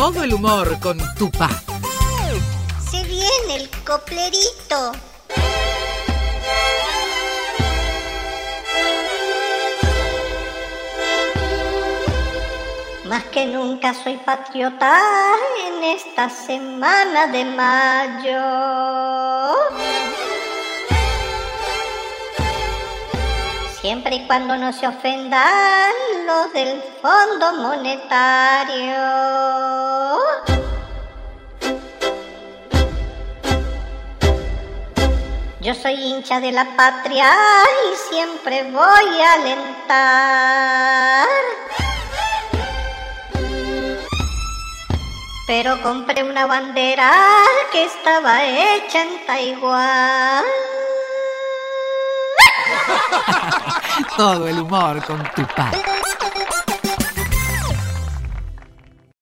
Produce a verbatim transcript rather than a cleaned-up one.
Todo el humor con Tupá. Se viene el coplerito. Más que nunca soy patriota en esta semana de mayo. Siempre y cuando no se ofendan los del Fondo Monetario. Yo soy hincha de la patria y siempre voy a alentar. Pero compré una bandera que estaba hecha en Taiwán. Todo el humor con Tupá.